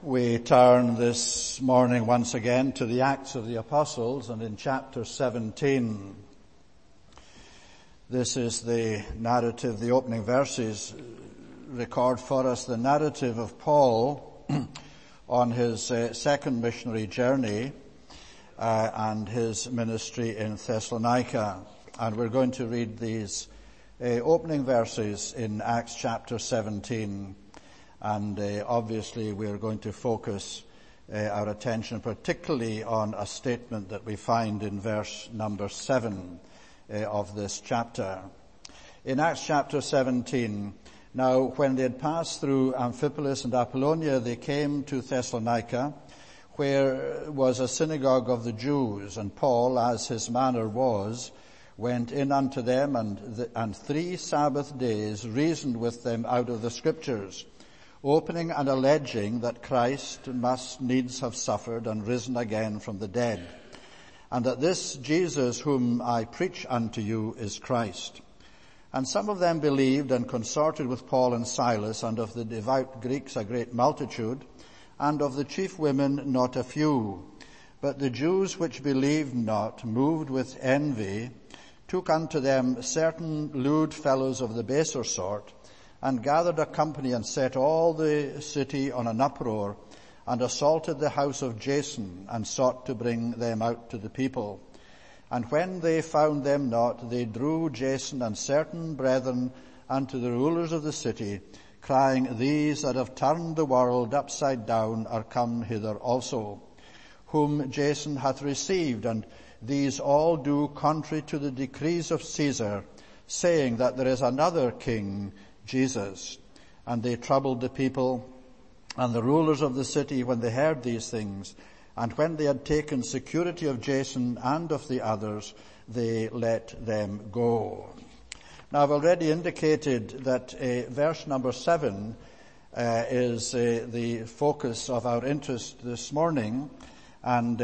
We turn this morning once again to the Acts of the Apostles, and in chapter 17, this is the narrative, the opening verses record for us the narrative of Paul on his second missionary journey and his ministry in Thessalonica. And we're going to read these opening verses in Acts chapter 17. And obviously we're going to focus our attention particularly on a statement that we find in verse number 7 of this chapter. In Acts chapter 17, now when they had passed through Amphipolis and Apollonia, they came to Thessalonica, where was a synagogue of the Jews, and Paul, as his manner was, went in unto them, and 3 Sabbath days reasoned with them out of the Scriptures, opening and alleging that Christ must needs have suffered and risen again from the dead, and that this Jesus whom I preach unto you is Christ. And some of them believed and consorted with Paul and Silas, and of the devout Greeks a great multitude, and of the chief women not a few. But the Jews which believed not, moved with envy, took unto them certain lewd fellows of the baser sort, and gathered a company and set all the city on an uproar, and assaulted the house of Jason, and sought to bring them out to the people. And when they found them not, they drew Jason and certain brethren unto the rulers of the city, crying, These that have turned the world upside down are come hither also, whom Jason hath received, and these all do contrary to the decrees of Caesar, saying that there is another king, Jesus. And they troubled the people and the rulers of the city when they heard these things. And when they had taken security of Jason and of the others, they let them go. Now I've already indicated that verse number 7 is the focus of our interest this morning. And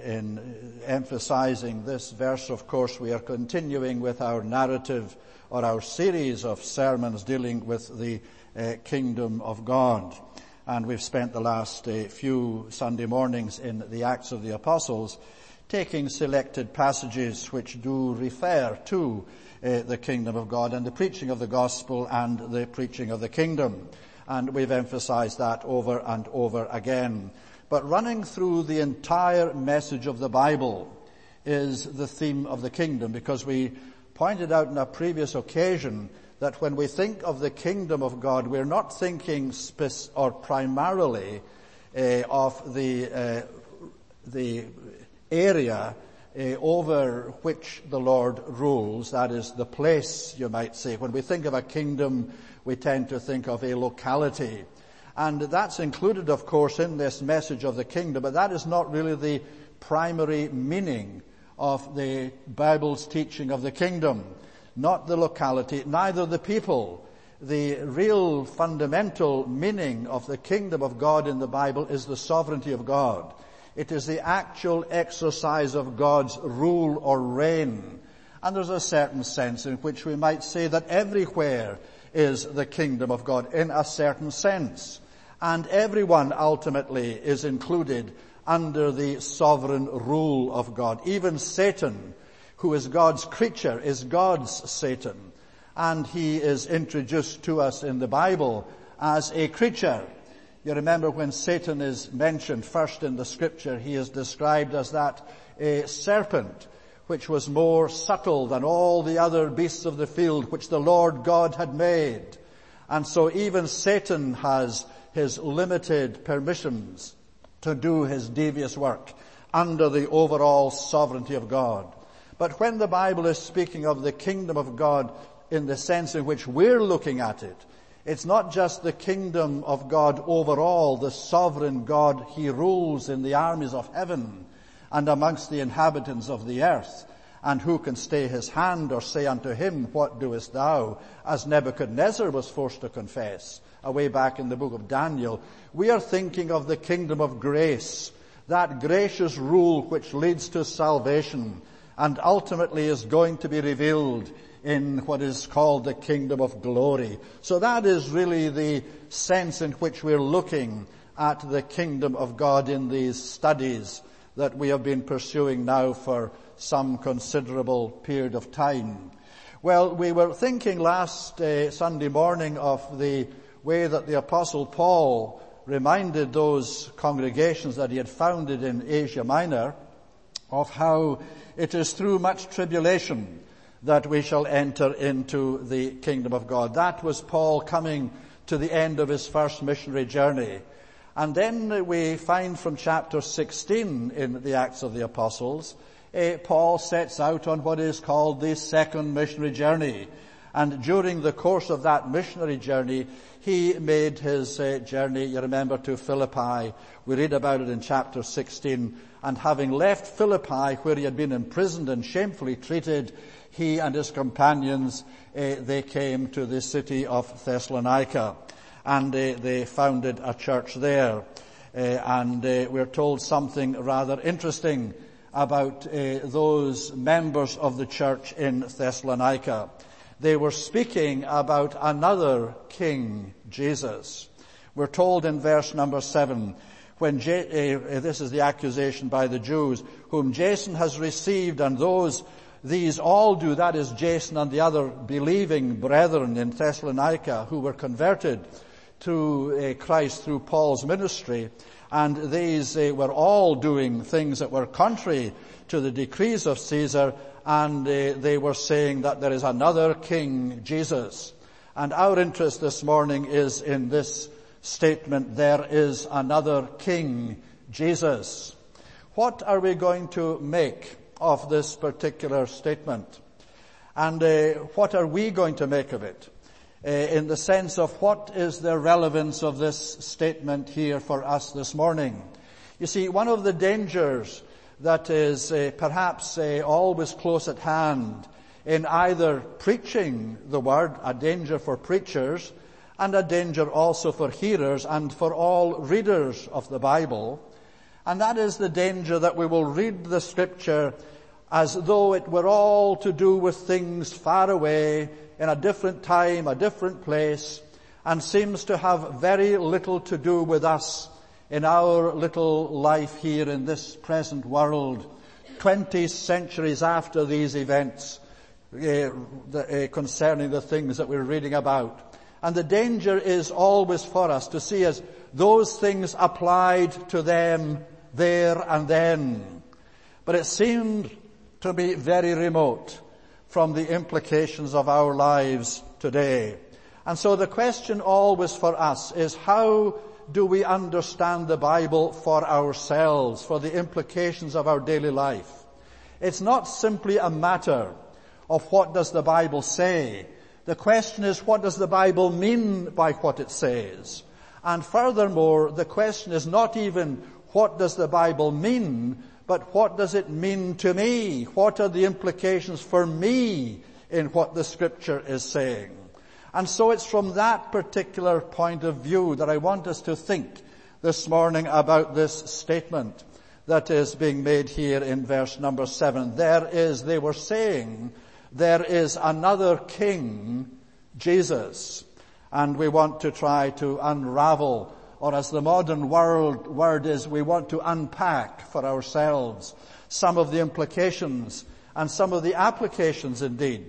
in emphasizing this verse, of course, we are continuing with our narrative or our series of sermons dealing with the kingdom of God. And we've spent the last few Sunday mornings in the Acts of the Apostles taking selected passages which do refer to the kingdom of God and the preaching of the gospel and the preaching of the kingdom. And we've emphasized that over and over again. But running through the entire message of the Bible is the theme of the kingdom, because we pointed out on a previous occasion that when we think of the kingdom of God, we're not thinking primarily of the area over which the Lord rules. That is the place, you might say. When we think of a kingdom, we tend to think of a locality. And that's included, of course, in this message of the kingdom, but that is not really the primary meaning of the Bible's teaching of the kingdom. Not the locality, neither the people. The real fundamental meaning of the kingdom of God in the Bible is the sovereignty of God. It is the actual exercise of God's rule or reign. And there's a certain sense in which we might say that everywhere is the kingdom of God in a certain sense. And everyone ultimately is included under the sovereign rule of God. Even Satan, who is God's creature, is God's Satan. And he is introduced to us in the Bible as a creature. You remember when Satan is mentioned first in the scripture, he is described as that a serpent, which was more subtle than all the other beasts of the field which the Lord God had made. And so even Satan has his limited permissions to do his devious work under the overall sovereignty of God. But when the Bible is speaking of the kingdom of God in the sense in which we're looking at it, it's not just the kingdom of God overall, the sovereign God. He rules in the armies of heaven and amongst the inhabitants of the earth. And who can stay his hand or say unto him, What doest thou? As Nebuchadnezzar was forced to confess away back in the book of Daniel. We are thinking of the kingdom of grace, that gracious rule which leads to salvation and ultimately is going to be revealed in what is called the kingdom of glory. So that is really the sense in which we're looking at the kingdom of God in these studies that we have been pursuing now for some considerable period of time? Well, we were thinking last Sunday morning of the way that the Apostle Paul reminded those congregations that he had founded in Asia Minor of how it is through much tribulation that we shall enter into the kingdom of God. That was Paul coming to the end of his first missionary journey. And then we find from chapter 16 in the Acts of the Apostles, Paul sets out on what is called the second missionary journey. And during the course of that missionary journey, he made his journey, you remember, to Philippi. We read about it in chapter 16. And having left Philippi, where he had been imprisoned and shamefully treated, he and his companions, they came to the city of Thessalonica. And they founded a church there. And we're told something rather interesting about those members of the church in Thessalonica. They were speaking about another king, Jesus. We're told in verse number 7, when this is the accusation by the Jews, whom Jason has received, and these all do, that is Jason and the other believing brethren in Thessalonica who were converted to Christ through Paul's ministry, and these were all doing things that were contrary to the decrees of Caesar, and they were saying that there is another king, Jesus. And our interest this morning is in this statement, there is another king, Jesus. What are we going to make of this particular statement? And what are we going to make of it? In the sense of what is the relevance of this statement here for us this morning? You see, one of the dangers that is perhaps always close at hand in either preaching the word, a danger for preachers, and a danger also for hearers and for all readers of the Bible, and that is the danger that we will read the Scripture as though it were all to do with things far away, in a different time, a different place, and seems to have very little to do with us in our little life here in this present world, 20 centuries after these events concerning the things that we're reading about. And the danger is always for us to see as those things applied to them there and then. But it seemed to be very remote from the implications of our lives today. And so the question always for us is, how do we understand the Bible for ourselves, for the implications of our daily life? It's not simply a matter of what does the Bible say. The question is, what does the Bible mean by what it says? And furthermore, the question is not even what does the Bible mean, but what does it mean to me? What are the implications for me in what the Scripture is saying? And so it's from that particular point of view that I want us to think this morning about this statement that is being made here in verse number 7. They were saying, there is another king, Jesus. And we want to try to unravel, or as the modern word is, we want to unpack for ourselves some of the implications and some of the applications indeed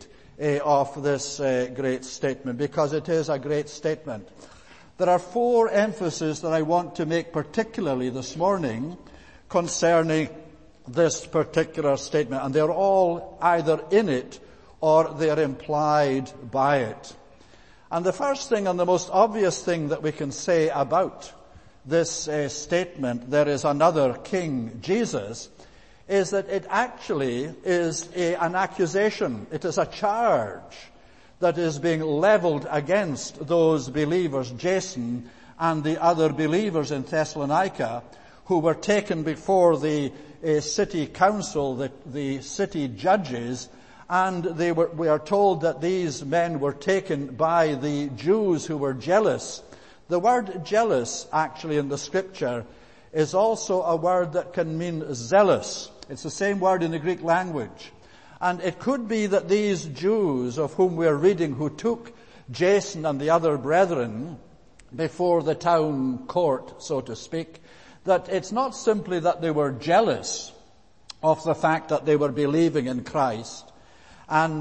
of this great statement, because it is a great statement. There are 4 emphases that I want to make particularly this morning concerning this particular statement, and they're all either in it or they're implied by it. And the first thing and the most obvious thing that we can say about this statement, there is another king, Jesus, is that it actually is an accusation. It is a charge that is being leveled against those believers, Jason and the other believers in Thessalonica, who were taken before the city council, the city judges, and we are told that these men were taken by the Jews who were jealous. The word jealous, actually, in the Scripture, is also a word that can mean zealous. It's the same word in the Greek language. And it could be that these Jews of whom we are reading, who took Jason and the other brethren, before the town court, so to speak, that it's not simply that they were jealous of the fact that they were believing in Christ, and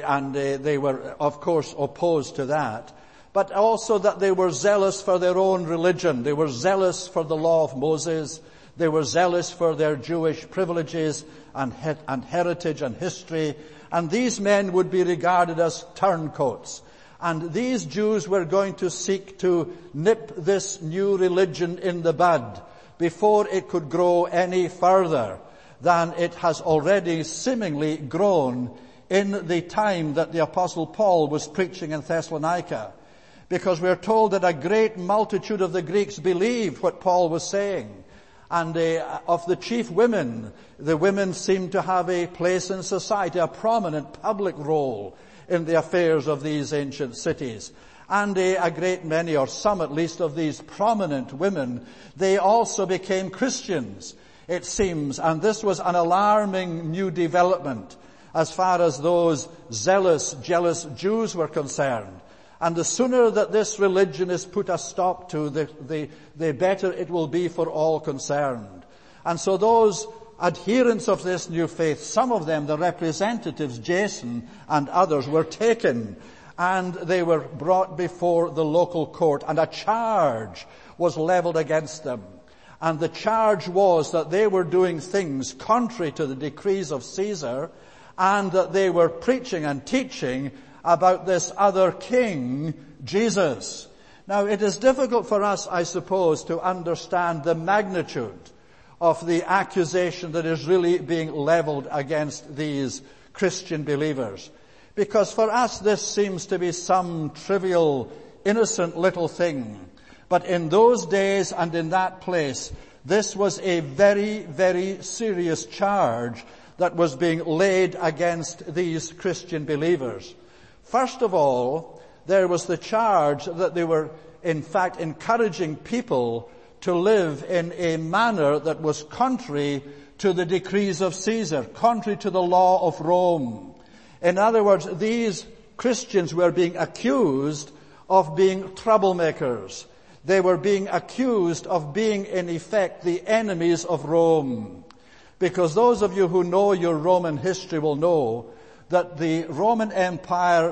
they were, of course, opposed to that, but also that they were zealous for their own religion. They were zealous for the law of Moses. They were zealous for their Jewish privileges and heritage and history. And these men would be regarded as turncoats. And these Jews were going to seek to nip this new religion in the bud before it could grow any further than it has already seemingly grown in the time that the Apostle Paul was preaching in Thessalonica. Because we're told that a great multitude of the Greeks believed what Paul was saying. And of the chief women, the women seemed to have a place in society, a prominent public role in the affairs of these ancient cities. And a great many, or some at least, of these prominent women, they also became Christians, it seems. And this was an alarming new development as far as those zealous, jealous Jews were concerned. And the sooner that this religion is put a stop to, the better it will be for all concerned. And so those adherents of this new faith, some of them, the representatives, Jason and others, were taken and they were brought before the local court, and a charge was leveled against them. And the charge was that they were doing things contrary to the decrees of Caesar, and that they were preaching and teaching about this other king, Jesus. Now, it is difficult for us, I suppose, to understand the magnitude of the accusation that is really being leveled against these Christian believers. Because for us this seems to be some trivial, innocent little thing. But in those days and in that place, this was a very, very serious charge that was being laid against these Christian believers. First of all, there was the charge that they were, in fact, encouraging people to live in a manner that was contrary to the decrees of Caesar, contrary to the law of Rome. In other words, these Christians were being accused of being troublemakers. They were being accused of being, in effect, the enemies of Rome. Because those of you who know your Roman history will know that the Roman Empire,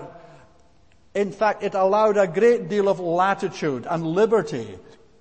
in fact, it allowed a great deal of latitude and liberty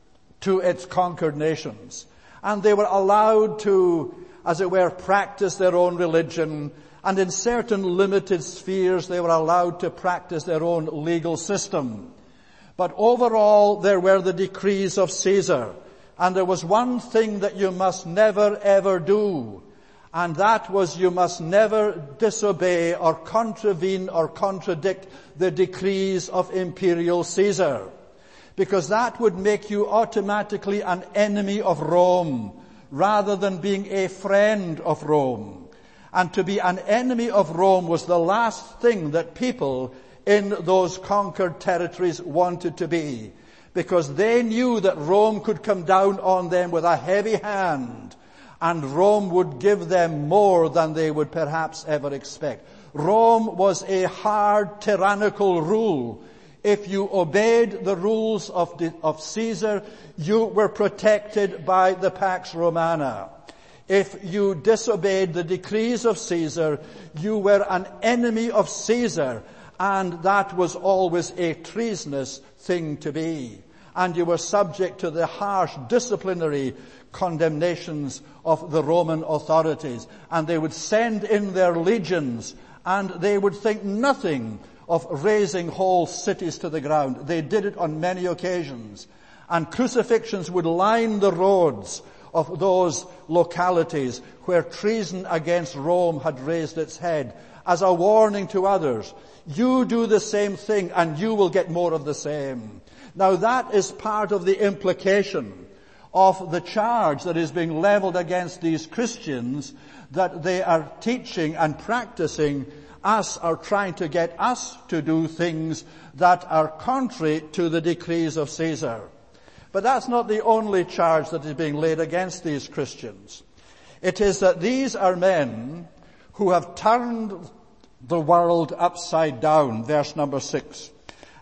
to its conquered nations. And they were allowed to, as it were, practice their own religion. And in certain limited spheres, they were allowed to practice their own legal system. But overall, there were the decrees of Caesar. And there was one thing that you must never, ever do. And that was, you must never disobey or contravene or contradict the decrees of Imperial Caesar. Because that would make you automatically an enemy of Rome, rather than being a friend of Rome. And to be an enemy of Rome was the last thing that people in those conquered territories wanted to be. Because they knew that Rome could come down on them with a heavy hand, and Rome would give them more than they would perhaps ever expect. Rome was a hard, tyrannical rule. If you obeyed the rules of Caesar, you were protected by the Pax Romana. If you disobeyed the decrees of Caesar, you were an enemy of Caesar, and that was always a treasonous thing to be. And you were subject to the harsh disciplinary condemnations of the Roman authorities. And they would send in their legions, and they would think nothing of razing whole cities to the ground. They did it on many occasions. And crucifixions would line the roads of those localities where treason against Rome had raised its head, as a warning to others. You do the same thing and you will get more of the same. Now that is part of the implication of the charge that is being leveled against these Christians, that they are teaching and practicing us, are trying to get us to do things that are contrary to the decrees of Caesar. But that's not the only charge that is being laid against these Christians. It is that these are men who have turned the world upside down, verse number 6.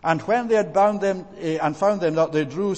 And when they had bound them and found them that they drew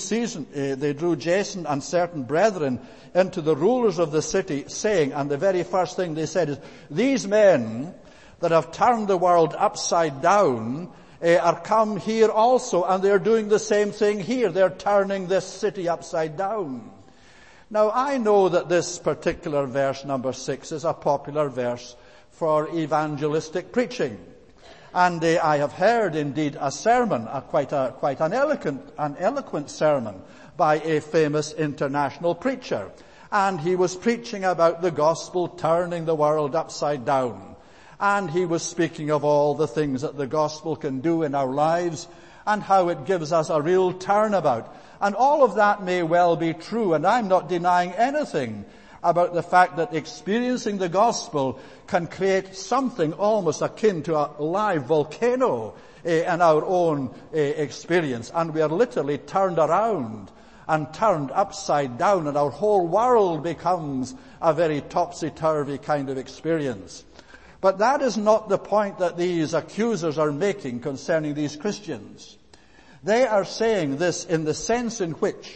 Jason and certain brethren into the rulers of the city, saying, and the very first thing they said is, these men that have turned the world upside down are come here also, and they're doing the same thing here. They're turning this city upside down. Now, I know that this particular verse, number 6, is a popular verse for evangelistic preaching. And I have heard, indeed, a sermon, quite an eloquent sermon by a famous international preacher. And he was preaching about the gospel turning the world upside down. And he was speaking of all the things that the gospel can do in our lives and how it gives us a real turnabout. And all of that may well be true, and I'm not denying anything about the fact that experiencing the gospel can create something almost akin to a live volcano in our own experience. And we are literally turned around and turned upside down, and our whole world becomes a very topsy-turvy kind of experience. But that is not the point that these accusers are making concerning these Christians. They are saying this in the sense in which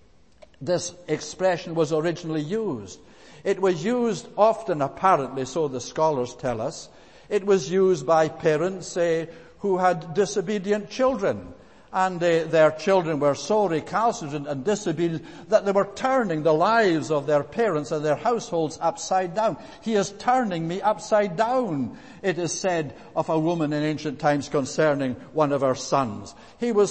this expression was originally used. It was used often, apparently, so the scholars tell us. It was used by parents who had disobedient children. And their children were so recalcitrant and disobedient that they were turning the lives of their parents and their households upside down. He is turning me upside down, it is said of a woman in ancient times concerning one of her sons. He was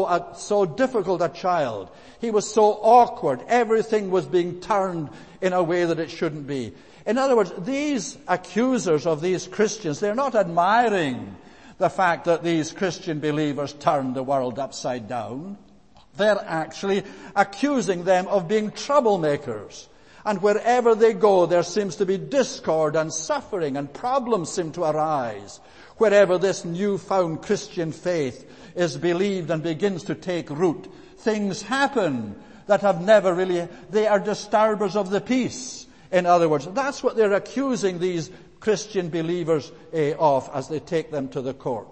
so difficult a child. He was so awkward. Everything was being turned in a way that it shouldn't be. In other words, these accusers of these Christians, they're not admiring the fact that these Christian believers turned the world upside down. They're actually accusing them of being troublemakers. And wherever they go, there seems to be discord and suffering, and problems seem to arise. Wherever this newfound Christian faith is believed and begins to take root, things happen that have never really, they are disturbers of the peace. In other words, that's what they're accusing these Christian believers of as they take them to the court.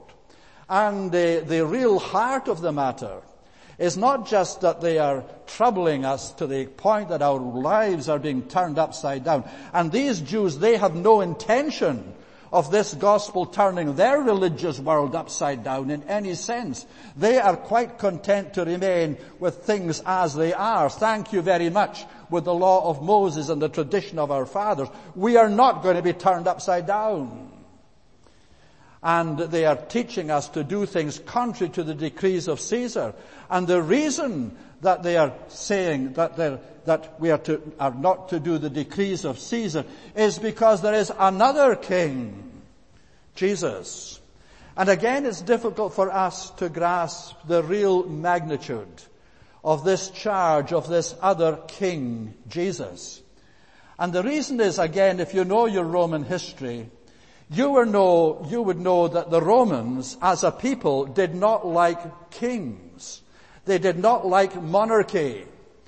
And the real heart of the matter is not just that they are troubling us to the point that our lives are being turned upside down. And these Jews, they have no intention of this gospel turning their religious world upside down in any sense. They are quite content to remain with things as they are. Thank you very much. With the law of Moses and the tradition of our fathers, we are not going to be turned upside down. And they are teaching us to do things contrary to the decrees of Caesar. And the reason that they are saying that we are not to do the decrees of Caesar is because there is another king, Jesus. And again, it's difficult for us to grasp the real magnitude of this charge of this other king, Jesus. And the reason is, again, if you know your Roman history, you would know that the Romans, as a people, did not like kings. They did not like monarchy.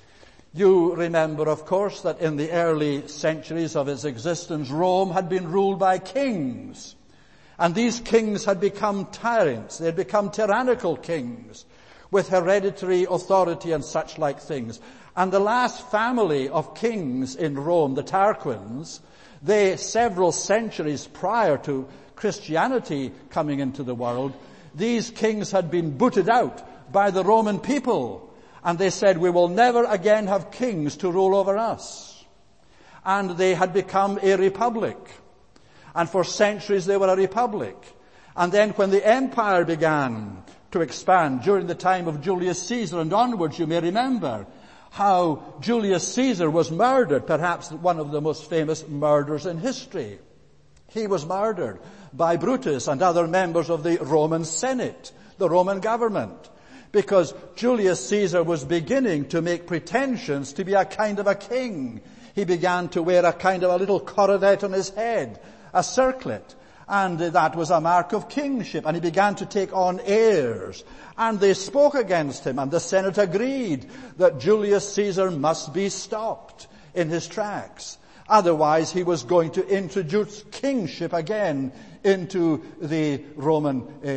You remember, of course, that in the early centuries of its existence, Rome had been ruled by kings. And these kings had become tyrants. They had become tyrannical kings with hereditary authority and such like things. And the last family of kings in Rome, the Tarquins, they, several centuries prior to Christianity coming into the world, these kings had been booted out by the Roman people. And they said, we will never again have kings to rule over us. And they had become a republic. And for centuries they were a republic. And then when the empire began to expand during the time of Julius Caesar and onwards, you may remember how Julius Caesar was murdered, perhaps one of the most famous murders in history. He was murdered by Brutus and other members of the Roman Senate, the Roman government, because Julius Caesar was beginning to make pretensions to be a kind of a king. He began to wear a kind of a little coronet on his head, a circlet. And that was a mark of kingship. And he began to take on heirs. And they spoke against him. And the Senate agreed that Julius Caesar must be stopped in his tracks. Otherwise, he was going to introduce kingship again into the Roman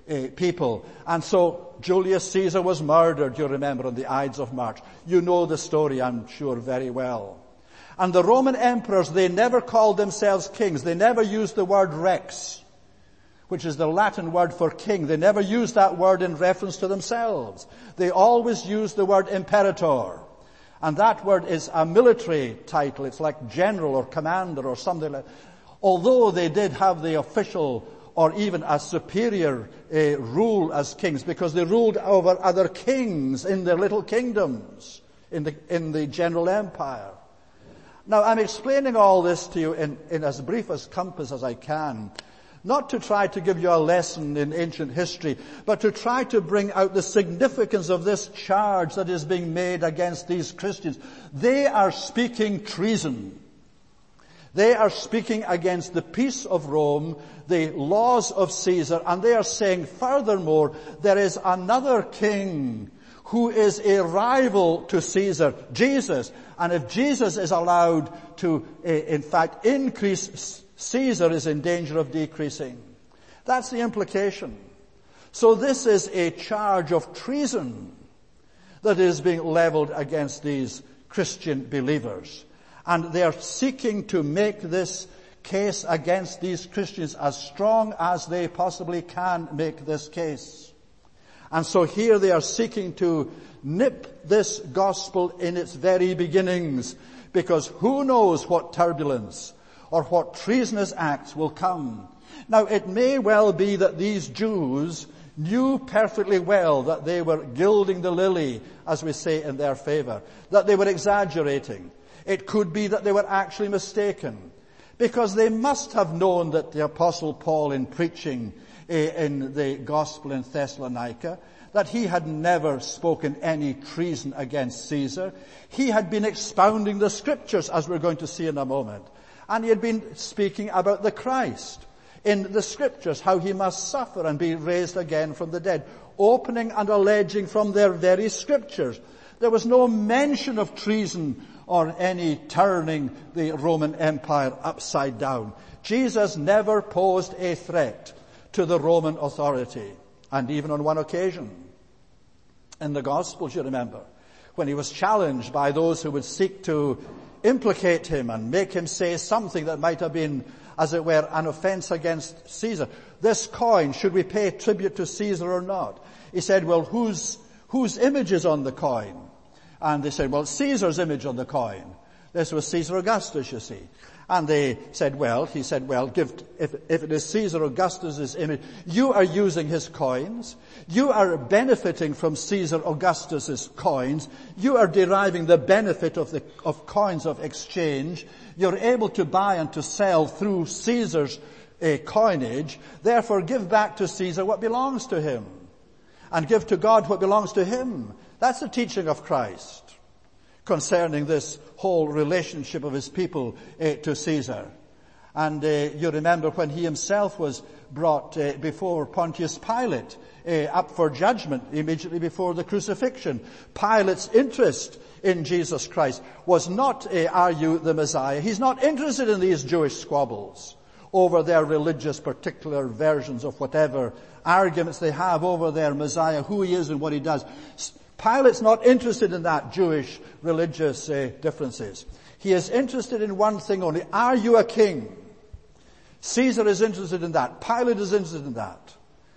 people. And so Julius Caesar was murdered, you remember, on the Ides of March. You know the story, I'm sure, very well. And the Roman emperors, they never called themselves kings. They never used the word rex, which is the Latin word for king. They never used that word in reference to themselves. They always used the word imperator. And that word is a military title. It's like general or commander or something like that. Although they did have the official or even a superior rule as kings, because they ruled over other kings in their little kingdoms in the general empire. Now, I'm explaining all this to you in as brief as compass as I can, not to try to give you a lesson in ancient history, but to try to bring out the significance of this charge that is being made against these Christians. They are speaking treason. They are speaking against the peace of Rome, the laws of Caesar, and they are saying, furthermore, there is another king who is a rival to Caesar, Jesus. And if Jesus is allowed to, in fact, increase, Caesar is in danger of decreasing. That's the implication. So this is a charge of treason that is being leveled against these Christian believers. And they are seeking to make this case against these Christians as strong as they possibly can make this case. And so here they are seeking to nip this gospel in its very beginnings, because who knows what turbulence or what treasonous acts will come. Now, it may well be that these Jews knew perfectly well that they were gilding the lily, as we say, in their favor, that they were exaggerating. It could be that they were actually mistaken, because they must have known that the Apostle Paul, in preaching in the gospel in Thessalonica, that he had never spoken any treason against Caesar. He had been expounding the scriptures, as we're going to see in a moment. And he had been speaking about the Christ in the scriptures, how he must suffer and be raised again from the dead, opening and alleging from their very scriptures. There was no mention of treason or any turning the Roman Empire upside down. Jesus never posed a threat to the Roman authority. And even on one occasion, in the Gospels, you remember, when he was challenged by those who would seek to implicate him and make him say something that might have been, as it were, an offense against Caesar. This coin, should we pay tribute to Caesar or not? He said, well, whose image is on the coin? And they said, well, Caesar's image on the coin. This was Caesar Augustus, you see. And he said, well, if it is Caesar Augustus's image, you are using his coins. You are benefiting from Caesar Augustus's coins. You are deriving the benefit of coins of exchange. You're able to buy and to sell through Caesar's coinage. Therefore, give back to Caesar what belongs to him, and give to God what belongs to him. That's the teaching of Christ concerning this whole relationship of his people to Caesar. And you remember when he himself was brought before Pontius Pilate, up for judgment immediately before the crucifixion. Pilate's interest in Jesus Christ was not, are you the Messiah? He's not interested in these Jewish squabbles over their religious particular versions of whatever arguments they have over their Messiah, who he is and what he does. Pilate's not interested in that Jewish religious differences. He is interested in one thing only. Are you a king? Caesar is interested in that. Pilate is interested in that.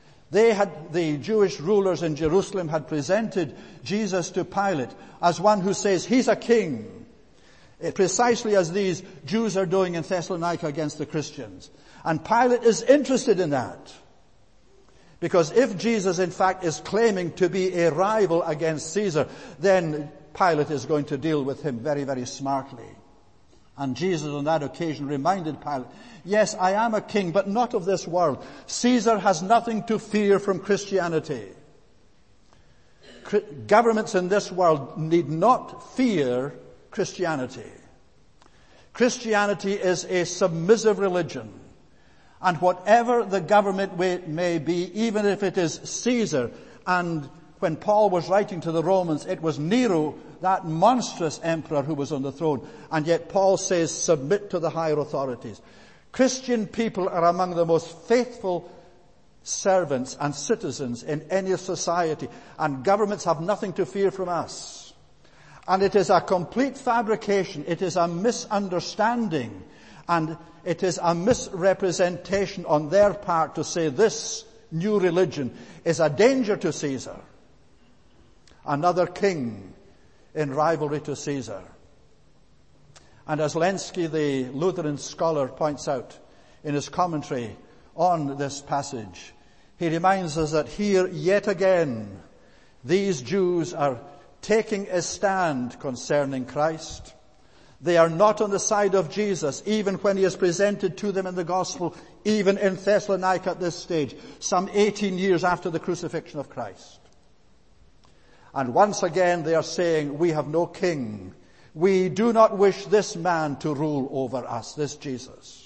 The Jewish rulers in Jerusalem had presented Jesus to Pilate as one who says he's a king, precisely as these Jews are doing in Thessalonica against the Christians. And Pilate is interested in that. Because if Jesus, in fact, is claiming to be a rival against Caesar, then Pilate is going to deal with him very, very smartly. And Jesus on that occasion reminded Pilate, yes, I am a king, but not of this world. Caesar has nothing to fear from Christianity. Governments in this world need not fear Christianity. Christianity is a submissive religion. And whatever the government may be, even if it is Caesar, and when Paul was writing to the Romans, it was Nero, that monstrous emperor who was on the throne. And yet Paul says, submit to the higher authorities. Christian people are among the most faithful servants and citizens in any society, and governments have nothing to fear from us. And it is a complete fabrication. It is a misunderstanding, and it is a misrepresentation on their part to say this new religion is a danger to Caesar. Another king in rivalry to Caesar. And as Lenski, the Lutheran scholar, points out in his commentary on this passage, he reminds us that here yet again these Jews are taking a stand concerning Christ. They are not on the side of Jesus, even when he is presented to them in the gospel, even in Thessalonica at this stage, some 18 years after the crucifixion of Christ. And once again they are saying, we have no king. We do not wish this man to rule over us, this Jesus.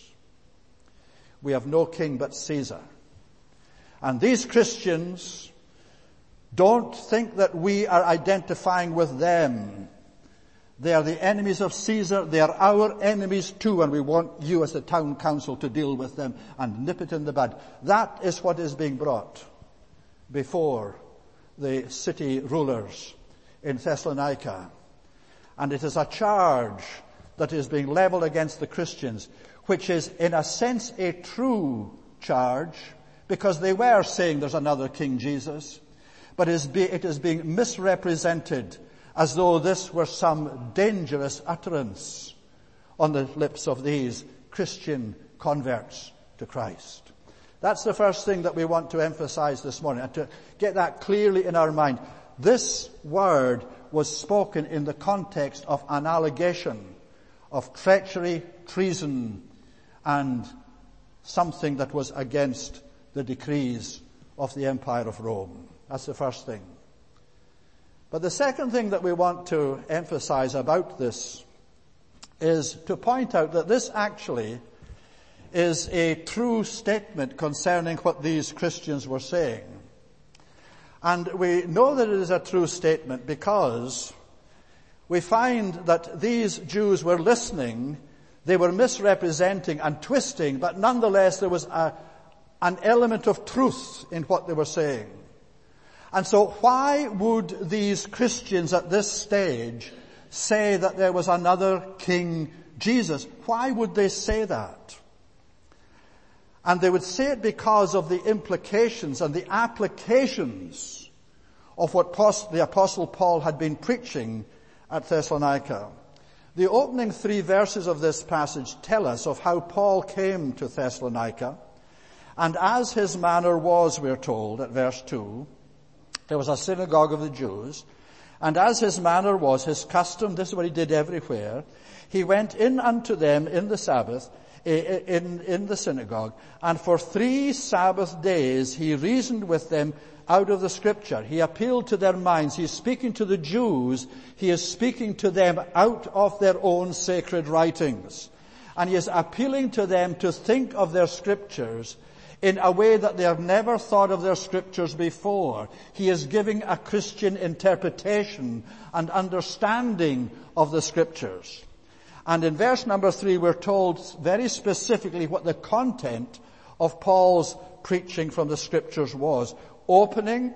We have no king but Caesar. And these Christians don't think that we are identifying with them. They are the enemies of Caesar. They are our enemies too, and we want you as the town council to deal with them and nip it in the bud. That is what is being brought before the city rulers in Thessalonica. And it is a charge that is being leveled against the Christians, which is in a sense a true charge, because they were saying there's another King Jesus, but it is being misrepresented as though this were some dangerous utterance on the lips of these Christian converts to Christ. That's the first thing that we want to emphasize this morning, and to get that clearly in our mind. This word was spoken in the context of an allegation of treachery, treason, and something that was against the decrees of the Empire of Rome. That's the first thing. But the second thing that we want to emphasize about this is to point out that this actually is a true statement concerning what these Christians were saying. And we know that it is a true statement because we find that these Jews were listening, they were misrepresenting and twisting, but nonetheless there was an element of truth in what they were saying. And so why would these Christians at this stage say that there was another King Jesus? Why would they say that? And they would say it because of the implications and the applications of what the Apostle Paul had been preaching at Thessalonica. The opening 3 verses of this passage tell us of how Paul came to Thessalonica. And as his manner was, we're told at verse 2, there was a synagogue of the Jews, and as his manner was, his custom, this is what he did everywhere, he went in unto them in the Sabbath, in the synagogue, and for 3 Sabbath days he reasoned with them out of the Scripture. He appealed to their minds. He's speaking to the Jews. He is speaking to them out of their own sacred writings. And he is appealing to them to think of their Scriptures in a way that they have never thought of their Scriptures before. He is giving a Christian interpretation and understanding of the Scriptures. And in verse number 3, we're told very specifically what the content of Paul's preaching from the Scriptures was. Opening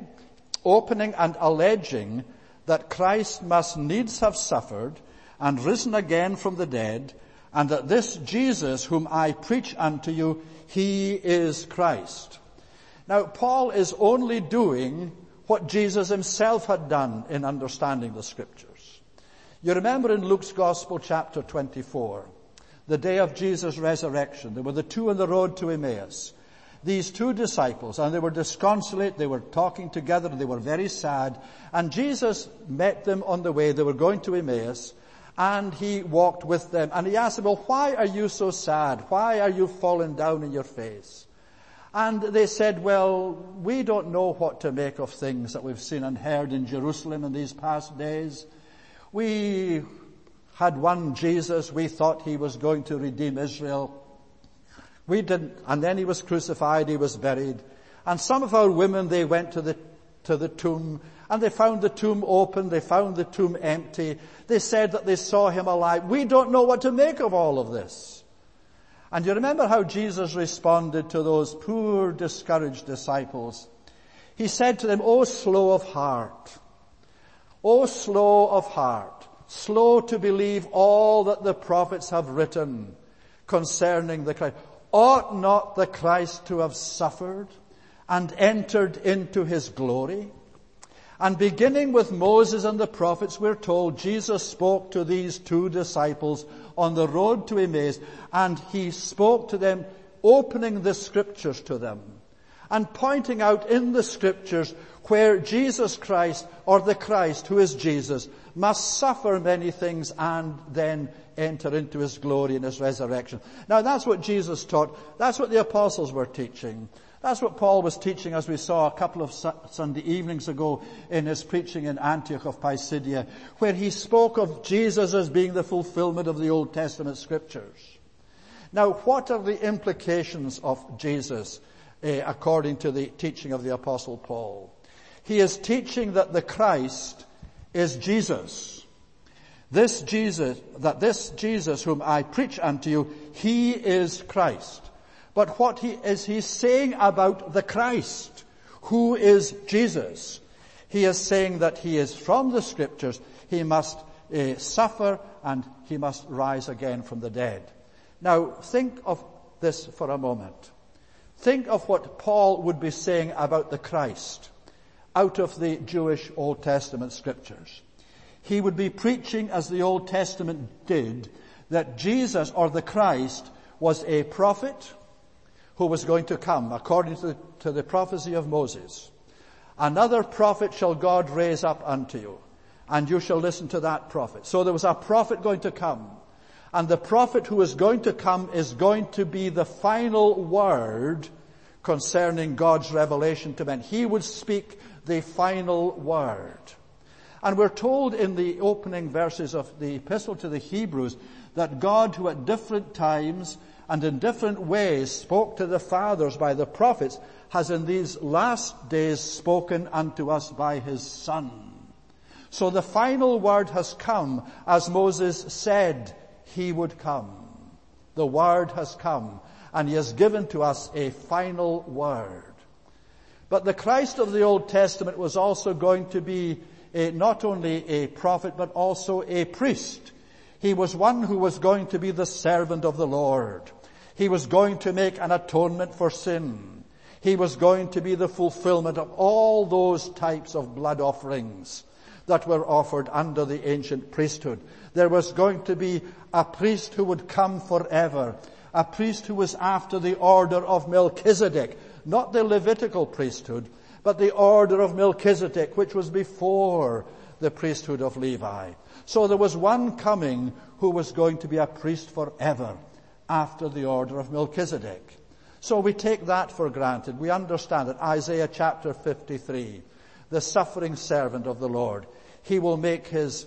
and alleging that Christ must needs have suffered and risen again from the dead, and that this Jesus whom I preach unto you, he is Christ. Now, Paul is only doing what Jesus himself had done in understanding the Scriptures. You remember in Luke's Gospel, chapter 24, the day of Jesus' resurrection, there were the 2 on the road to Emmaus. These 2 disciples, and they were disconsolate, they were talking together, they were very sad, and Jesus met them on the way. They were going to Emmaus, and he walked with them, and he asked them, well, why are you so sad? Why are you fallen down in your face? And they said, well, we don't know what to make of things that we've seen and heard in Jerusalem in these past days. We had one Jesus, we thought he was going to redeem Israel. We didn't, and then he was crucified, he was buried. And some of our women, they went to the tomb, and they found the tomb open, they found the tomb empty. They said that they saw him alive. We don't know what to make of all of this. And you remember how Jesus responded to those poor, discouraged disciples. He said to them, "O slow of heart, O slow of heart, slow to believe all that the prophets have written concerning the Christ. Ought not the Christ to have suffered and entered into his glory?" And beginning with Moses and the prophets, we're told Jesus spoke to these two disciples on the road to Emmaus, and he spoke to them, opening the scriptures to them and pointing out in the scriptures where Jesus Christ, or the Christ who is Jesus, must suffer many things and then enter into his glory in his resurrection. Now that's what Jesus taught. That's what the apostles were teaching. That's what Paul was teaching, as we saw a couple of Sunday evenings ago in his preaching in Antioch of Pisidia, where he spoke of Jesus as being the fulfillment of the Old Testament scriptures. Now, what are the implications of Jesus, according to the teaching of the Apostle Paul? He is teaching that the Christ is Jesus. This Jesus whom I preach unto you, he is Christ. But what is he saying about the Christ, who is Jesus? He is saying that he is from the scriptures. He must suffer and he must rise again from the dead. Now, think of this for a moment. Think of what Paul would be saying about the Christ out of the Jewish Old Testament scriptures. He would be preaching, as the Old Testament did, that Jesus, or the Christ, was a prophet who was going to come, according to the prophecy of Moses. Another prophet shall God raise up unto you, and you shall listen to that prophet. So there was a prophet going to come, and the prophet who is going to come is going to be the final word concerning God's revelation to men. He would speak the final word. And we're told in the opening verses of the epistle to the Hebrews that God, who at different times and in different ways spoke to the fathers by the prophets, has in these last days spoken unto us by his Son. So the final word has come, as Moses said he would come. The word has come, and he has given to us a final word. But the Christ of the Old Testament was also going to be not only a prophet, but also a priest. He was one who was going to be the servant of the Lord. He was going to make an atonement for sin. He was going to be the fulfillment of all those types of blood offerings that were offered under the ancient priesthood. There was going to be a priest who would come forever, a priest who was after the order of Melchizedek, not the Levitical priesthood, but the order of Melchizedek, which was before the priesthood of Levi. So there was one coming who was going to be a priest forever after the order of Melchizedek. So we take that for granted. We understand it. Isaiah chapter 53, the suffering servant of the Lord. He will make his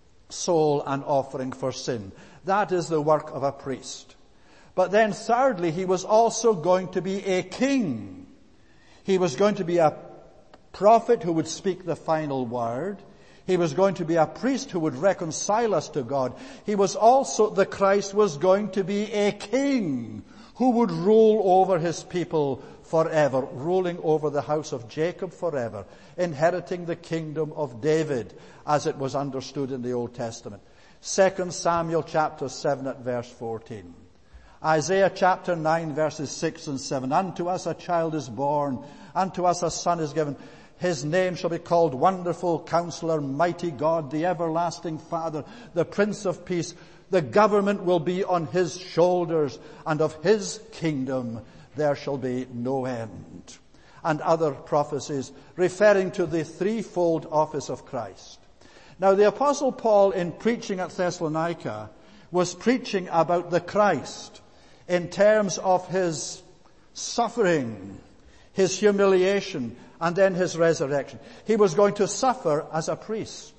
soul an offering for sin. That is the work of a priest. But then thirdly, he was also going to be a king. He was going to be a prophet who would speak the final word. He was going to be a priest who would reconcile us to God. He was also, the Christ was going to be a king who would rule over his people forever, ruling over the house of Jacob forever, inheriting the kingdom of David as it was understood in the Old Testament. 2 Samuel chapter 7 at verse 14. Isaiah chapter 9 verses 6 and 7. Unto us a child is born, unto us a son is given. His name shall be called Wonderful Counselor, Mighty God, the Everlasting Father, the Prince of Peace. The government will be on his shoulders, and of his kingdom there shall be no end. And other prophecies referring to the threefold office of Christ. Now the Apostle Paul, in preaching at Thessalonica, was preaching about the Christ in terms of his suffering, his humiliation, and then his resurrection. He was going to suffer as a priest.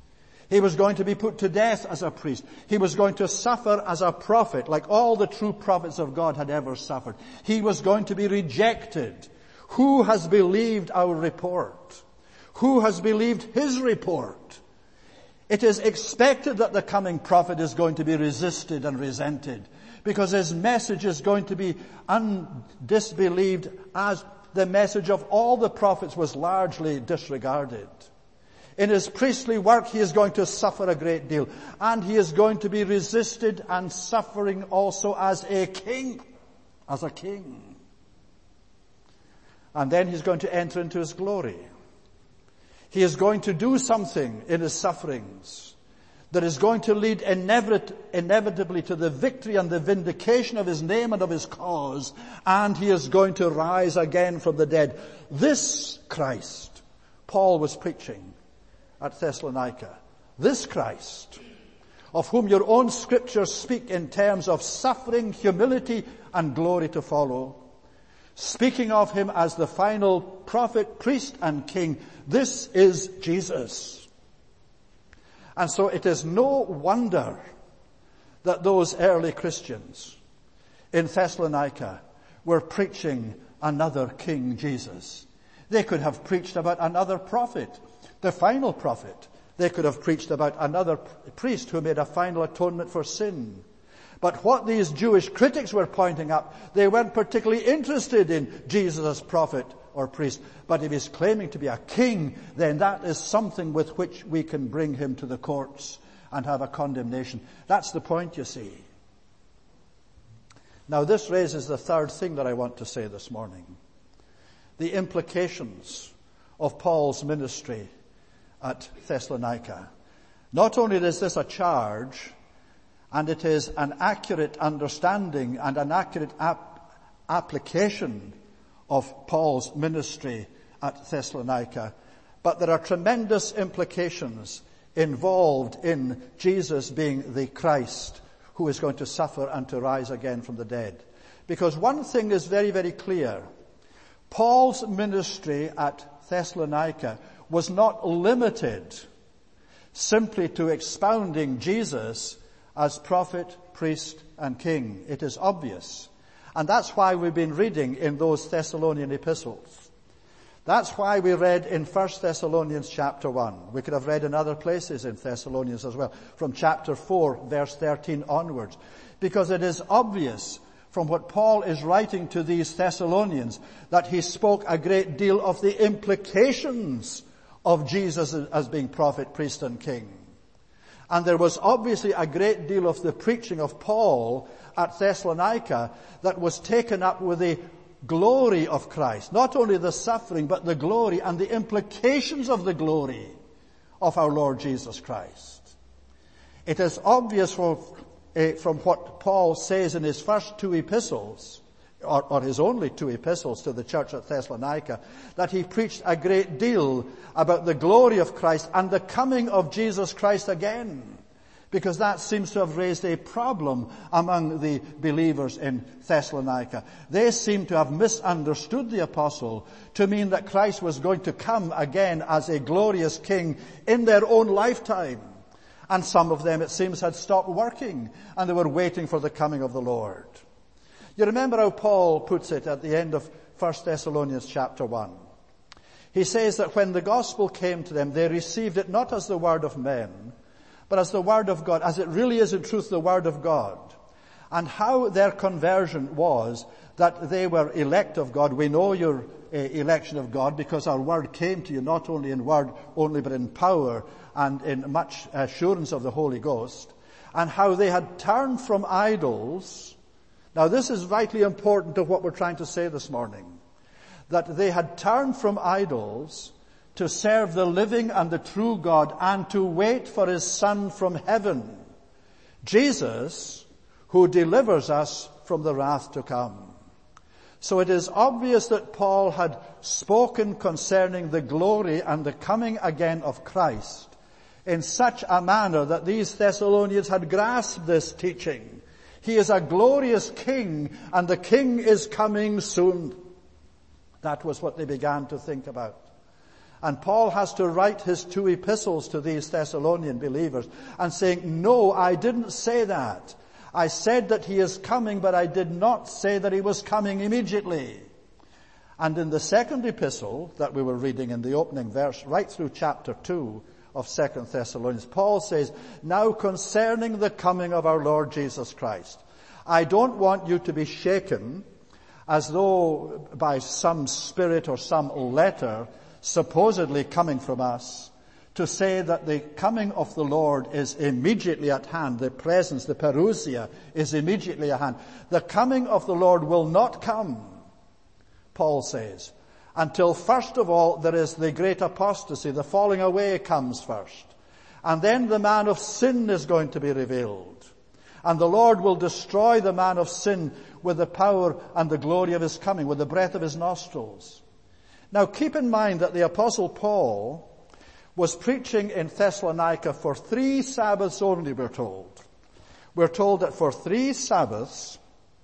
He was going to be put to death as a priest. He was going to suffer as a prophet, like all the true prophets of God had ever suffered. He was going to be rejected. Who has believed our report? Who has believed his report? It is expected that the coming prophet is going to be resisted and resented, because his message is going to be disbelieved, as the message of all the prophets was largely disregarded. In his priestly work, he is going to suffer a great deal, and he is going to be resisted and suffering also as a king. As a king. And then he's going to enter into his glory. He is going to do something in his sufferings that is going to lead inevitably to the victory and the vindication of his name and of his cause, and he is going to rise again from the dead. This Christ Paul was preaching at Thessalonica. This Christ, of whom your own scriptures speak in terms of suffering, humility, and glory to follow, speaking of him as the final prophet, priest, and king, this is Jesus. And so it is no wonder that those early Christians in Thessalonica were preaching another King Jesus. They could have preached about another prophet, the final prophet. They could have preached about another priest who made a final atonement for sin. But what these Jewish critics were pointing up, they weren't particularly interested in Jesus as prophet or priest. But if he's claiming to be a king, then that is something with which we can bring him to the courts and have a condemnation. That's the point, you see. Now this raises the third thing that I want to say this morning. The implications of Paul's ministry at Thessalonica. Not only is this a charge, and it is an accurate understanding and an accurate application of Paul's ministry at Thessalonica, but there are tremendous implications involved in Jesus being the Christ who is going to suffer and to rise again from the dead. Because one thing is very, very clear. Paul's ministry at Thessalonica was not limited simply to expounding Jesus as prophet, priest, and king. It is obvious. And that's why we've been reading in those Thessalonian epistles. That's why we read in 1 Thessalonians chapter 1. We could have read in other places in Thessalonians as well, from chapter 4, verse 13 onwards. Because it is obvious from what Paul is writing to these Thessalonians that he spoke a great deal of the implications of Jesus as being prophet, priest, and king. And there was obviously a great deal of the preaching of Paul at Thessalonica that was taken up with the glory of Christ. Not only the suffering, but the glory and the implications of the glory of our Lord Jesus Christ. It is obvious from what Paul says in his first two epistles, or his only two epistles to the church at Thessalonica, that he preached a great deal about the glory of Christ and the coming of Jesus Christ again. Because that seems to have raised a problem among the believers in Thessalonica. They seem to have misunderstood the apostle to mean that Christ was going to come again as a glorious king in their own lifetime. And some of them, it seems, had stopped working and they were waiting for the coming of the Lord. You remember how Paul puts it at the end of 1 Thessalonians chapter 1. He says that when the gospel came to them, they received it not as the word of men, but as the word of God, as it really is in truth the word of God. And how their conversion was that they were elect of God. We know your election of God because our word came to you not only in word only, but in power and in much assurance of the Holy Ghost. And how they had turned from idols. Now this is vitally important to what we're trying to say this morning. That they had turned from idols to serve the living and the true God and to wait for his Son from heaven, Jesus, who delivers us from the wrath to come. So it is obvious that Paul had spoken concerning the glory and the coming again of Christ in such a manner that these Thessalonians had grasped this teaching. He is a glorious king and the king is coming soon. That was what they began to think about. And Paul has to write his two epistles to these Thessalonian believers and saying, no, I didn't say that. I said that he is coming, but I did not say that he was coming immediately. And in the second epistle that we were reading in the opening verse, right through chapter 2 of 2 Thessalonians. Paul says, now concerning the coming of our Lord Jesus Christ, I don't want you to be shaken as though by some spirit or some letter supposedly coming from us to say that the coming of the Lord is immediately at hand. The presence, the parousia, is immediately at hand. The coming of the Lord will not come, Paul says, until first of all there is the great apostasy. The falling away comes first. And then the man of sin is going to be revealed. And the Lord will destroy the man of sin with the power and the glory of his coming, with the breath of his nostrils. Now keep in mind that the Apostle Paul was preaching in Thessalonica for 3 Sabbaths only, we're told. We're told that for 3 Sabbaths,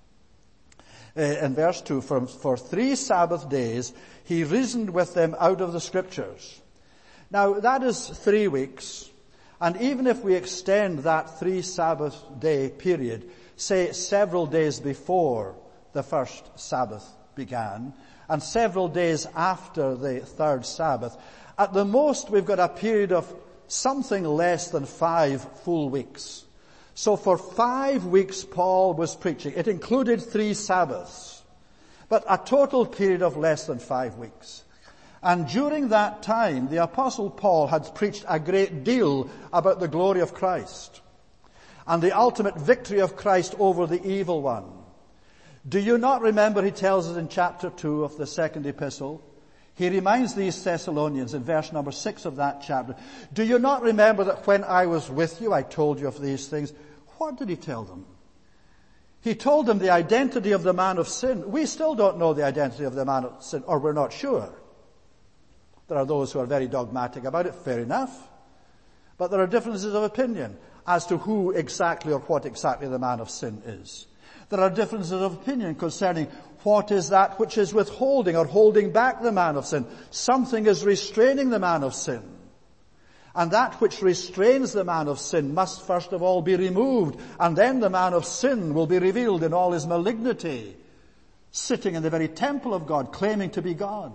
in verse 2, for 3 Sabbath days, he reasoned with them out of the Scriptures. Now that is 3 weeks, and even if we extend that 3 Sabbath day period, say several days before the first Sabbath began, and several days after the 3rd Sabbath, at the most we've got a period of something less than 5 full weeks. So for 5 weeks Paul was preaching. It included 3 Sabbaths, but a total period of less than 5 weeks. And during that time, the Apostle Paul had preached a great deal about the glory of Christ and the ultimate victory of Christ over the evil one. Do you not remember, he tells us in chapter 2 of the 2nd epistle, he reminds these Thessalonians in verse number 6 of that chapter, do you not remember that when I was with you, I told you of these things? What did he tell them? He told them the identity of the man of sin. We still don't know the identity of the man of sin, or we're not sure. There are those who are very dogmatic about it, fair enough. But there are differences of opinion as to who exactly or what exactly the man of sin is. There are differences of opinion concerning what is that which is withholding or holding back the man of sin. Something is restraining the man of sin. And that which restrains the man of sin must first of all be removed, and then the man of sin will be revealed in all his malignity, sitting in the very temple of God, claiming to be God.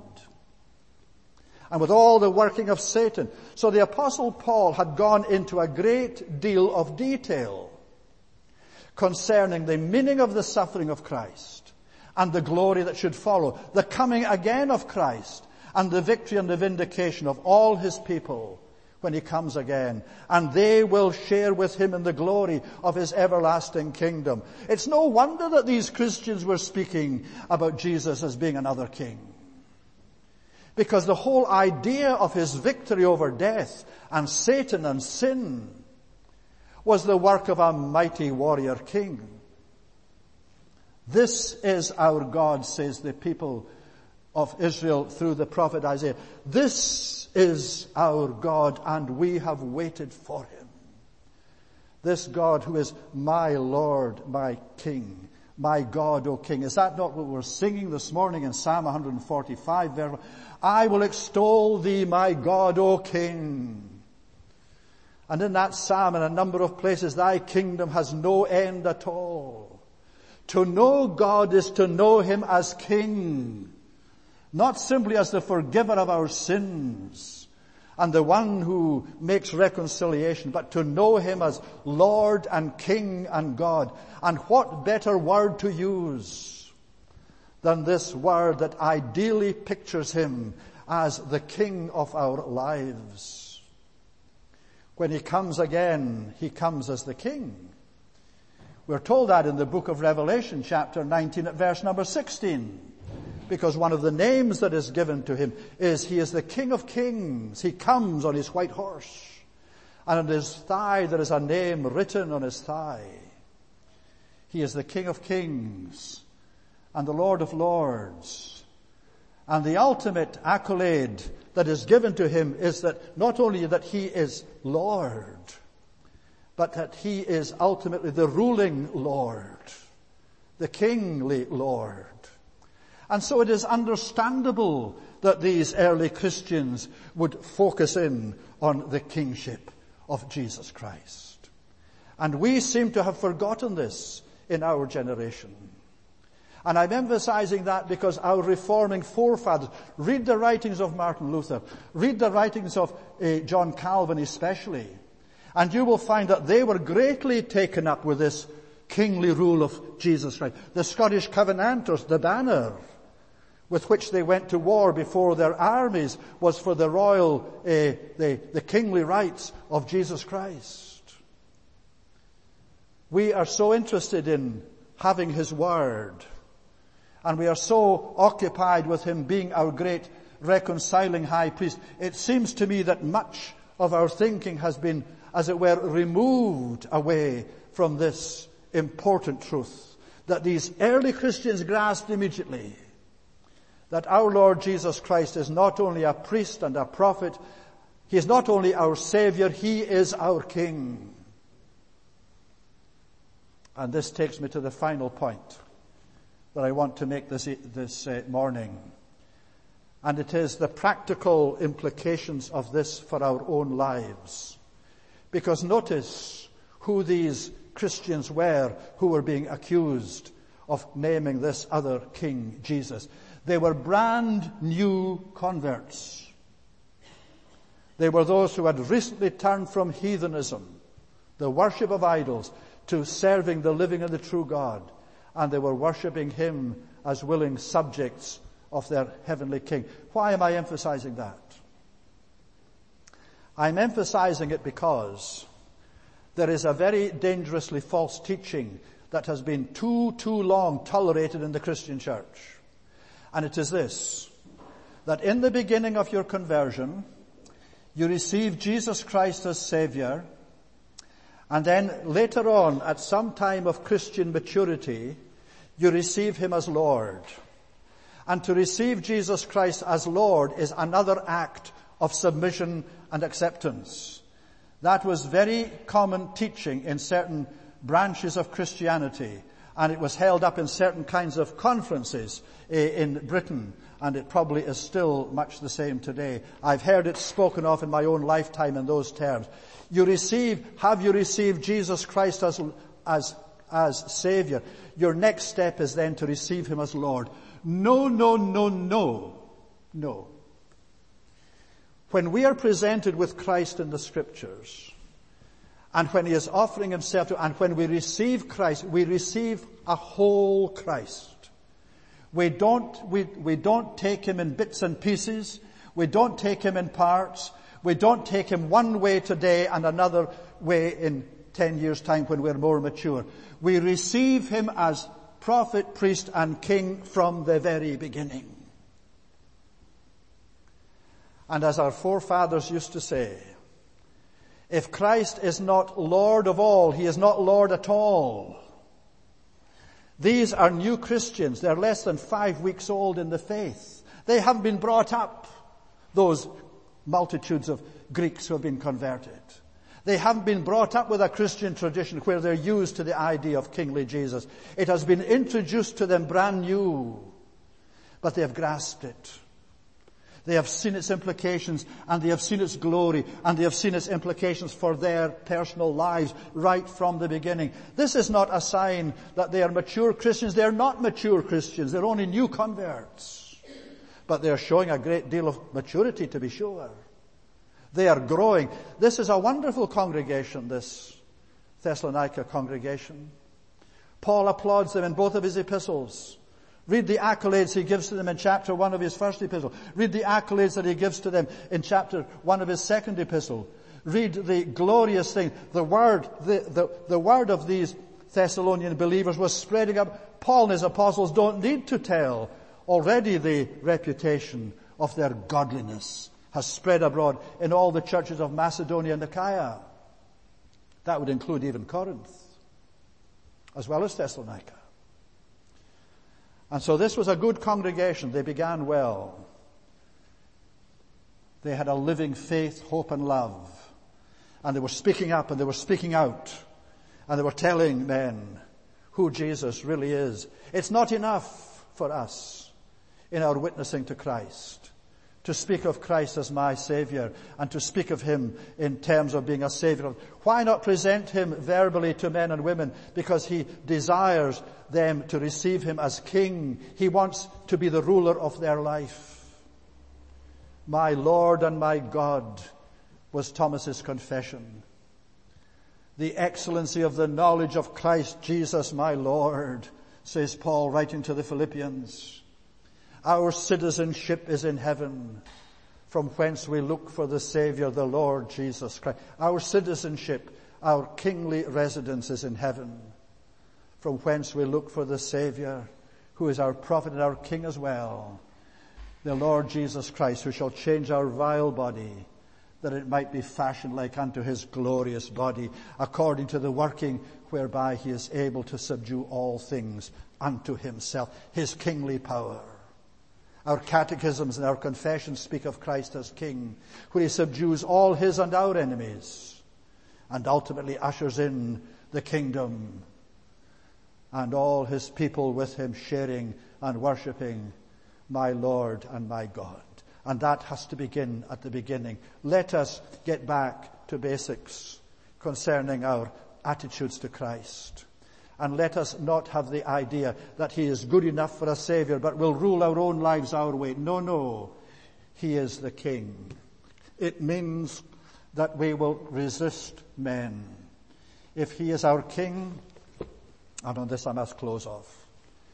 And with all the working of Satan. So the Apostle Paul had gone into a great deal of detail concerning the meaning of the suffering of Christ and the glory that should follow, the coming again of Christ and the victory and the vindication of all his people when he comes again. And they will share with him in the glory of his everlasting kingdom. It's no wonder that these Christians were speaking about Jesus as being another king. Because the whole idea of his victory over death and Satan and sin was the work of a mighty warrior king. This is our God, says the people of Israel through the prophet Isaiah. This is our God, and we have waited for him. This God who is my Lord, my King, my God, O King. Is that not what we're singing this morning in Psalm 145? I will extol thee, my God, O King. And in that psalm, in a number of places, thy kingdom has no end at all. To know God is to know him as King, not simply as the forgiver of our sins and the one who makes reconciliation, but to know him as Lord and King and God. And what better word to use than this word that ideally pictures him as the King of our lives. When he comes again, he comes as the King. We're told that in the book of Revelation, chapter 19, at verse number 16. Because one of the names that is given to him is he is the King of Kings. He comes on his white horse. And on his thigh there is a name written on his thigh. He is the King of Kings and the Lord of Lords. And the ultimate accolade that is given to him is that not only that he is Lord, but that he is ultimately the ruling Lord, the kingly Lord. And so it is understandable that these early Christians would focus in on the kingship of Jesus Christ. And we seem to have forgotten this in our generation. And I'm emphasizing that because our reforming forefathers, read the writings of Martin Luther, read the writings of John Calvin especially, and you will find that they were greatly taken up with this kingly rule of Jesus Christ. The Scottish Covenanters, the banner with which they went to war before their armies was for the royal, the kingly rights of Jesus Christ. We are so interested in having His Word, and we are so occupied with Him being our great reconciling high priest. It seems to me that much of our thinking has been, as it were, removed away from this important truth that these early Christians grasped immediately, that our Lord Jesus Christ is not only a priest and a prophet, He is not only our Savior, He is our King. And this takes me to the final point that I want to make this morning. And it is the practical implications of this for our own lives. Because notice who these Christians were who were being accused of naming this other king, Jesus. They were brand new converts. They were those who had recently turned from heathenism, the worship of idols, to serving the living and the true God. And they were worshipping Him as willing subjects of their heavenly King. Why am I emphasizing that? I'm emphasizing it because there is a very dangerously false teaching that has been too long tolerated in the Christian church. And it is this, that in the beginning of your conversion, you receive Jesus Christ as Savior, and then later on, at some time of Christian maturity, you receive Him as Lord. And to receive Jesus Christ as Lord is another act of submission and acceptance. That was very common teaching in certain branches of Christianity, and it was held up in certain kinds of conferences in Britain, and it probably is still much the same today. I've heard it spoken of in my own lifetime in those terms. Have you received Jesus Christ as Savior? Your next step is then to receive Him as Lord. No. When we are presented with Christ in the Scriptures, and when He is offering Himself to, and when we receive Christ, we receive a whole Christ. We don't take Him in bits and pieces. We don't take Him in parts. We don't take Him one way today and another way in 10 years' time when we're more mature. We receive Him as prophet, priest, and king from the very beginning. And as our forefathers used to say, if Christ is not Lord of all, He is not Lord at all. These are new Christians. They're less than 5 weeks old in the faith. They haven't been brought up, those multitudes of Greeks who have been converted. They haven't been brought up with a Christian tradition where they're used to the idea of kingly Jesus. It has been introduced to them brand new, but they have grasped it. They have seen its implications, and they have seen its glory, and they have seen its implications for their personal lives right from the beginning. This is not a sign that they are mature Christians. They are not mature Christians. They're only new converts. But they are showing a great deal of maturity, to be sure. They are growing. This is a wonderful congregation, this Thessalonica congregation. Paul applauds them in both of his epistles. Read the accolades he gives to them in chapter 1 of his first epistle. Read the accolades that he gives to them in chapter 1 of his second epistle. Read the glorious thing. The word of these Thessalonian believers was spreading up. Paul and his apostles don't need to tell. Already the reputation of their godliness has spread abroad in all the churches of Macedonia and Achaia. That would include even Corinth, as well as Thessalonica. And so this was a good congregation. They began well. They had a living faith, hope, and love. And they were speaking up and they were speaking out. And they were telling men who Jesus really is. It's not enough for us in our witnessing to Christ to speak of Christ as my Savior and to speak of him in terms of being a Savior. Why not present him verbally to men and women? Because he desires them to receive him as King. He wants to be the ruler of their life. My Lord and my God was Thomas's confession. The excellency of the knowledge of Christ Jesus my Lord, says Paul writing to the Philippians. Our citizenship is in heaven, from whence we look for the Savior, the Lord Jesus Christ. Our citizenship, our kingly residence is in heaven, from whence we look for the Savior, who is our prophet and our King as well, the Lord Jesus Christ, who shall change our vile body, that it might be fashioned like unto his glorious body, according to the working whereby he is able to subdue all things unto himself, his kingly power. Our catechisms and our confessions speak of Christ as King, where he subdues all his and our enemies, and ultimately ushers in the kingdom, and all his people with him sharing and worshipping my Lord and my God. And that has to begin at the beginning. Let us get back to basics concerning our attitudes to Christ. And let us not have the idea that he is good enough for a Savior, but will rule our own lives our way. No. He is the King. It means that we will resist men. If he is our King, and on this I must close off.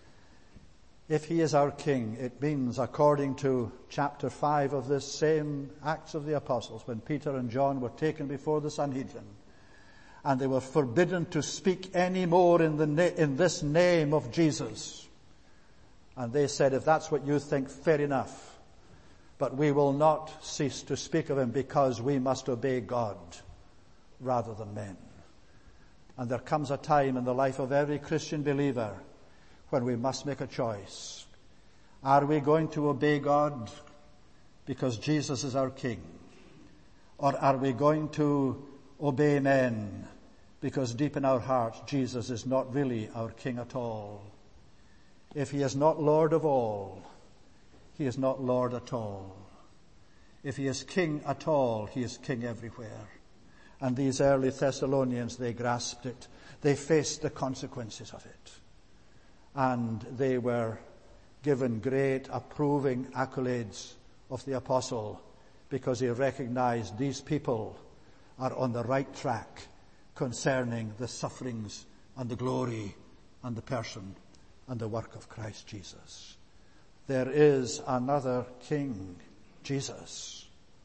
If he is our King, it means, according to chapter 5 of this same Acts of the Apostles, when Peter and John were taken before the Sanhedrin, and they were forbidden to speak any more in this name of Jesus. And they said, if that's what you think, fair enough. But we will not cease to speak of him, because we must obey God rather than men. And there comes a time in the life of every Christian believer when we must make a choice. Are we going to obey God because Jesus is our King? Or are we going to obey men because deep in our hearts Jesus is not really our King at all? If he is not Lord of all, he is not Lord at all. If he is King at all, he is King everywhere. And these early Thessalonians, they grasped it. They faced the consequences of it. And they were given great approving accolades of the apostle, because he recognized these people are on the right track concerning the sufferings and the glory and the person and the work of Christ Jesus. There is another King, Jesus.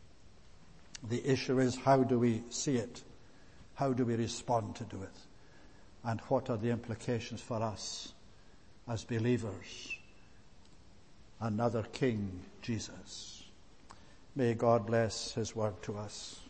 The issue is, how do we see it? How do we respond to do it? And what are the implications for us as believers? Another King, Jesus. May God bless his word to us.